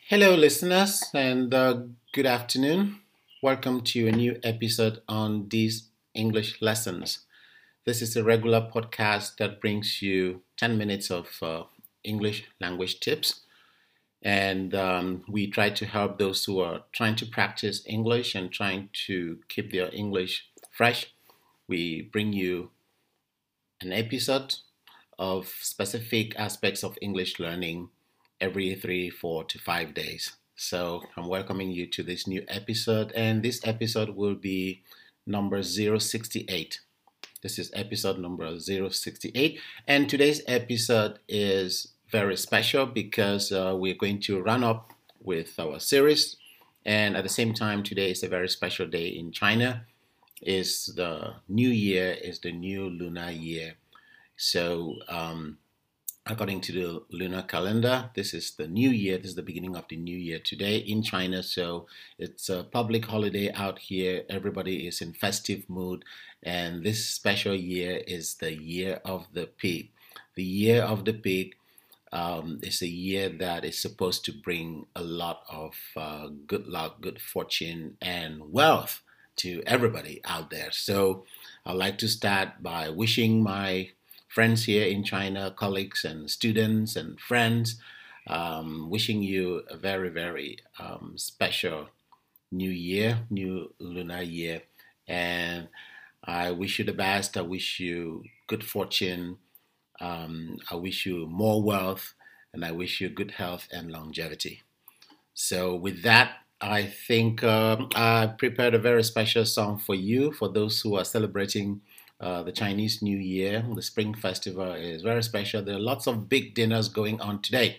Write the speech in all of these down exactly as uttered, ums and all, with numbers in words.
Hello, listeners, and uh, good afternoon. Welcome to a new episode on these English lessons. This is a regular podcast that brings you ten minutes of uh, English language tips, and um, we try to help those who are trying to practice English and trying to keep their English fresh. We bring you an episode of specific aspects of English learning every three, four to five days. So I'm welcoming you to this new episode, and this episode will be number zero sixty-eight. This is episode number zero sixty-eight, and today's episode is very special because uh, we're going to run up with our series, and at the same time, today is a very special day in China. Is the new year, is the new lunar year. So, um, according to the lunar calendar, this is the new year. This is the beginning of the new year today in China. So, it's a public holiday out here. Everybody is in festive mood. And this special year is the year of the pig. The year of the pig um, is a year that is supposed to bring a lot of uh, good luck, good fortune, and wealth to everybody out there. So, I'd like to start by wishing my friends here in China, colleagues and students and friends, um, wishing you a very, very um, special new year, new lunar year. And I wish you the best. I wish you good fortune. Um, I wish you more wealth. And I wish you good health and longevity. So, with that, I think um, I prepared a very special song for you, for those who are celebrating uh, the Chinese New Year. The Spring Festival is very special. There are lots of big dinners going on today.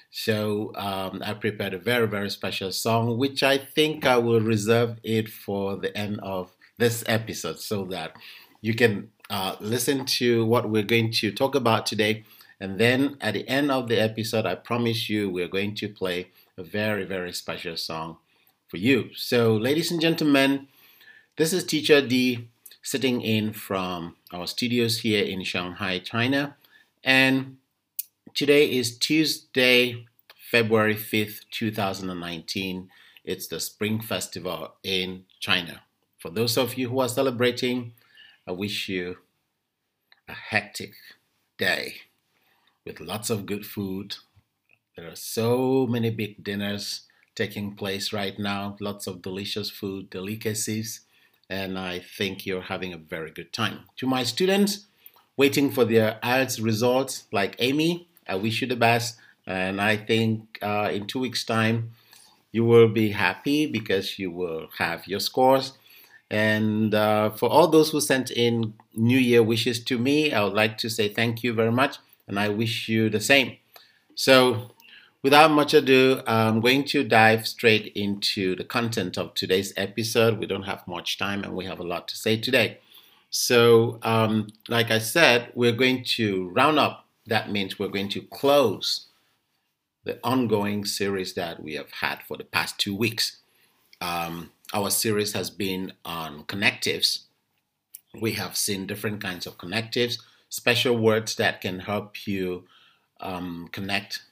So um, I prepared a very, very special song, which I think I will reserve it for the end of this episode so that you can uh, listen to what we're going to talk about today. And then at the end of the episode, I promise you we're going to play a very, very special song for you. So, ladies and gentlemen, this is Teacher D sitting in from our studios here in Shanghai, China. And today is Tuesday, February fifth, two thousand nineteen. It's the Spring Festival in China. For those of you who are celebrating, I wish you a hectic day with lots of good food. There are so many big dinners taking place right now, lots of delicious food, delicacies, and I think you're having a very good time. To my students waiting for their I E L T S results, like Amy, I wish you the best, and I think uh, in two weeks' time you will be happy because you will have your scores. And uh, for all those who sent in New Year wishes to me, I would like to say thank you very much, and I wish you the same. So, without much ado, I'm going to dive straight into the content of today's episode. We don't have much time and we have a lot to say today. So, um, like I said, we're going to round up. That means we're going to close the ongoing series that we have had for the past two weeks. Um, our series has been on connectives. We have seen different kinds of connectives, special words that can help you um, connect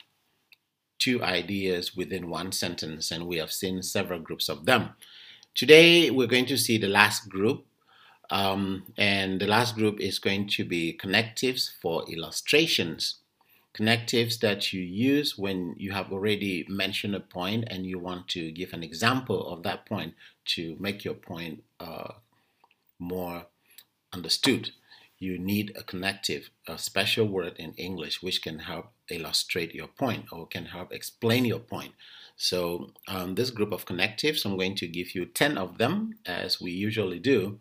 two ideas within one sentence, and we have seen several groups of them. Today, we're going to see the last group, um, and the last group is going to be connectives for illustrations. Connectives that you use when you have already mentioned a point and you want to give an example of that point to make your point uh, more understood. You need a connective, a special word in English which can help illustrate your point or can help explain your point. So um, this group of connectives, I'm going to give you ten of them as we usually do.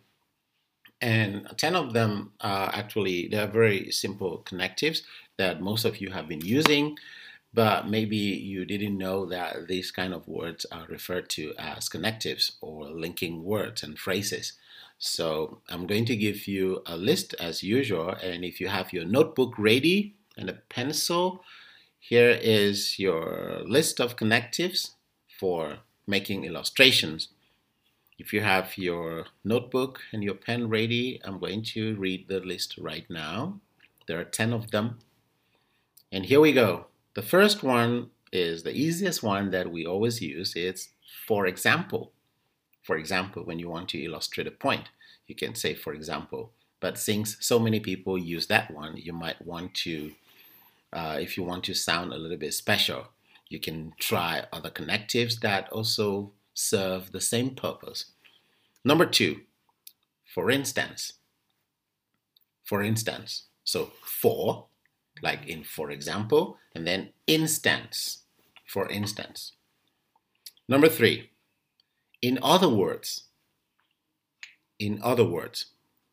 And ten of them are actually, they're very simple connectives that most of you have been using, but maybe you didn't know that these kind of words are referred to as connectives or linking words and phrases. So I'm going to give you a list as usual, and if you have your notebook ready and a pencil, here is your list of connectives for making illustrations. If you have your notebook and your pen ready, I'm going to read the list right now. There are ten of them. And here we go. The first one is the easiest one that we always use. It's for example. For example, when you want to illustrate a point, you can say for example. But since so many people use that one, you might want to, uh, if you want to sound a little bit special, you can try other connectives that also serve the same purpose. Number two, for instance. For instance. So for, like in for example, and then instance, for instance. Number three, in other words. In other words.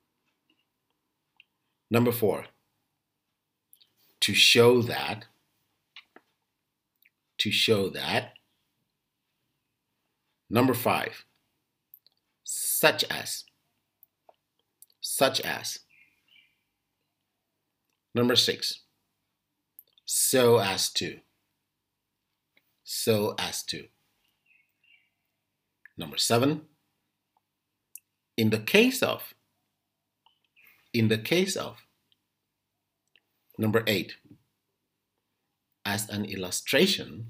Number four, to show that. To show that. Number five, such as. Such as. Number six, so as to. So as to. Number seven, in the case of. In the case of. Number eight, as an illustration.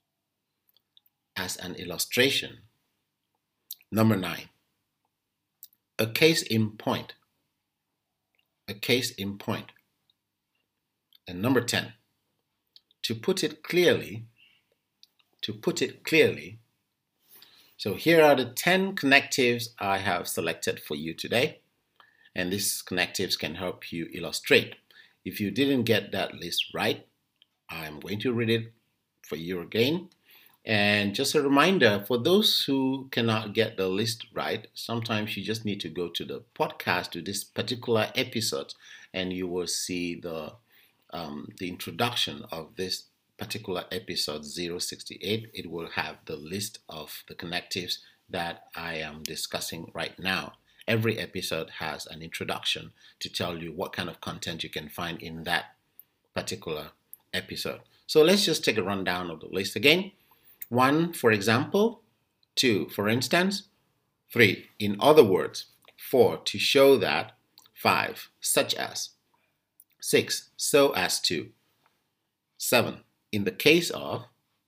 As an illustration. Number nine, a case in point. A case in point. And number ten, to put it clearly. To put it clearly. So here are the ten connectives I have selected for you today. And these connectives can help you illustrate. If you didn't get that list right, I'm going to read it for you again. And just a reminder, for those who cannot get the list right, sometimes you just need to go to the podcast, to this particular episode, and you will see the, um, the introduction of this particular episode zero sixty-eight. It will have the list of the connectives that I am discussing right now. Every episode has an introduction to tell you what kind of content you can find in that particular episode. So let's just take a rundown of the list again. One, for example. Two, for instance. Three, in other words. Four, to show that. Five, such as. Six, so as to. Seven, in the case of.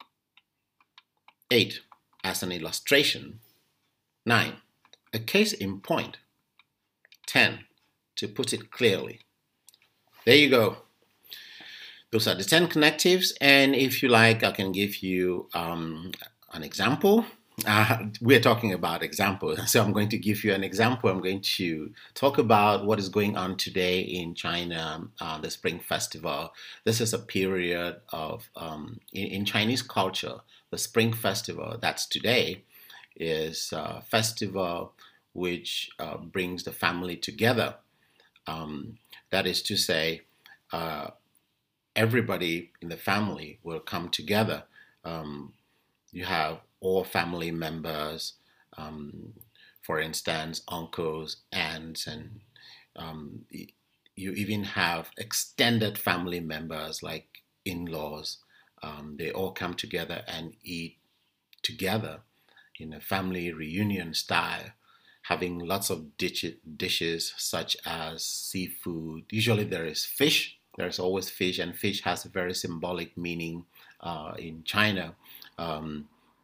Eight, as an illustration. Nine, a case in point. Ten, to put it clearly. There you go. Those are the ten connectives, and if you like, I can give you um, an example. Uh, we're talking about examples, so I'm going to give you an example. I'm going to talk about what is going on today in China, uh, the Spring Festival. This is a period of, um, in, in Chinese culture, the Spring Festival, that's today, is a festival which uh, brings the family together. Um, that is to say, uh, everybody in the family will come together. Um, you have all family members, um, for instance, uncles, aunts, and um, you even have extended family members like in-laws. Um, they all come together and eat together in a family reunion style, having lots of dish- dishes such as seafood. Usually there is fish. There's always fish, and fish has a very symbolic meaning uh, in China. Um,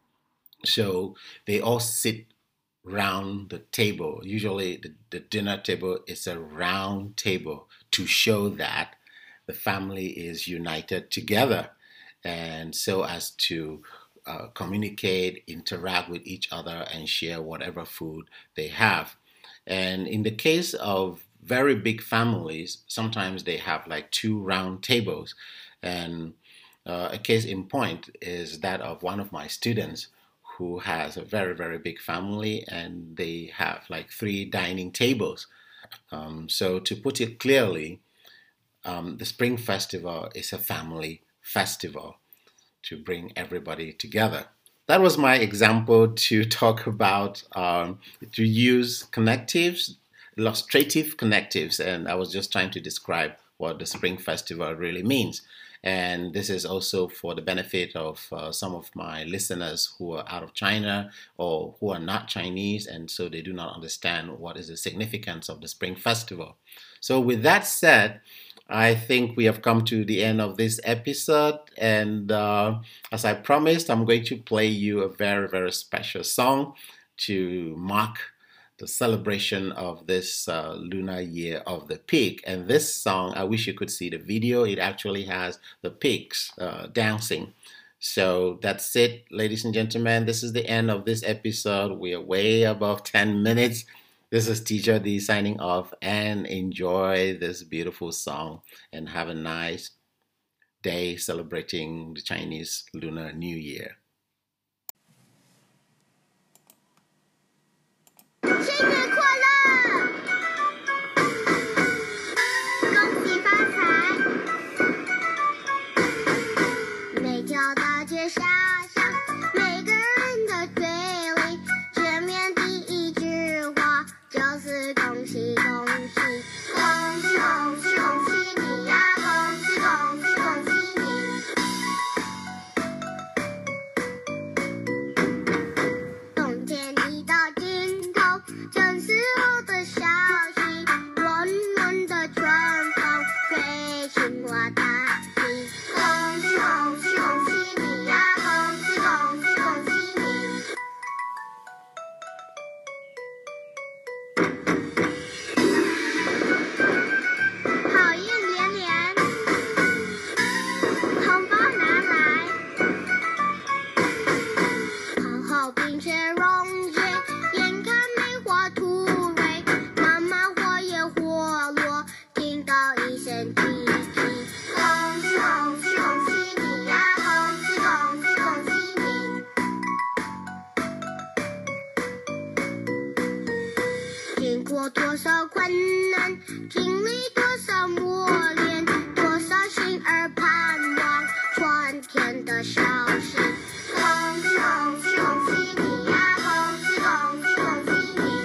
so they all sit round the table. Usually the, the dinner table is a round table to show that the family is united together, and so as to uh, communicate, interact with each other, and share whatever food they have. And in the case of very big families, sometimes they have like two round tables. And uh, a case in point is that of one of my students who has a very, very big family, and they have like three dining tables. Um, so to put it clearly, um, the Spring Festival is a family festival to bring everybody together. That was my example to talk about, um, to use connectives, illustrative connectives, and I was just trying to describe what the Spring Festival really means. And this is also for the benefit of uh, some of my listeners who are out of China or who are not Chinese, and so they do not understand what is the significance of the Spring Festival. So with that said, I think we have come to the end of this episode, and uh, as I promised, I'm going to play you a very, very special song to mark the celebration of this uh, lunar year of the pig. And this song, I wish you could see the video. It actually has the pigs uh, dancing. So that's it, ladies and gentlemen. This is the end of this episode. We are way above ten minutes. This is Teacher D signing off, and enjoy this beautiful song and have a nice day celebrating the Chinese Lunar New Year. 生日快乐！恭喜发财！每条大街小巷，每个人的嘴里，见面第一句话就是恭喜恭喜，恭喜恭喜恭喜你呀！恭喜恭喜恭喜你！从天一到尽头。 正是我的消息，温暖的春风吹醒我大地。恭喜恭喜恭喜你呀！恭喜恭喜恭喜你！好运连连，红包拿来，好好并且融结。 经过多少困难，经历多少磨练，多少心儿盼望春天的消息。恭喜恭喜恭喜你呀！恭喜恭喜恭喜你！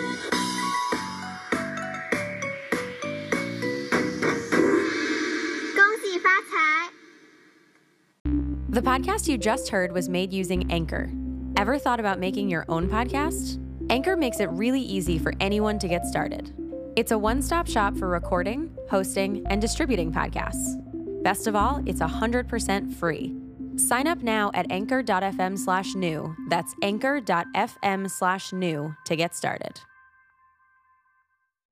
恭喜发财！ The podcast you just heard was made using Anchor. Ever thought about making your own podcast? Anchor makes it really easy for anyone to get started. It's a one-stop shop for recording, hosting, and distributing podcasts. Best of all, it's one hundred percent free. Sign up now at anchor dot f m slash new. That's anchor dot f m slash new to get started.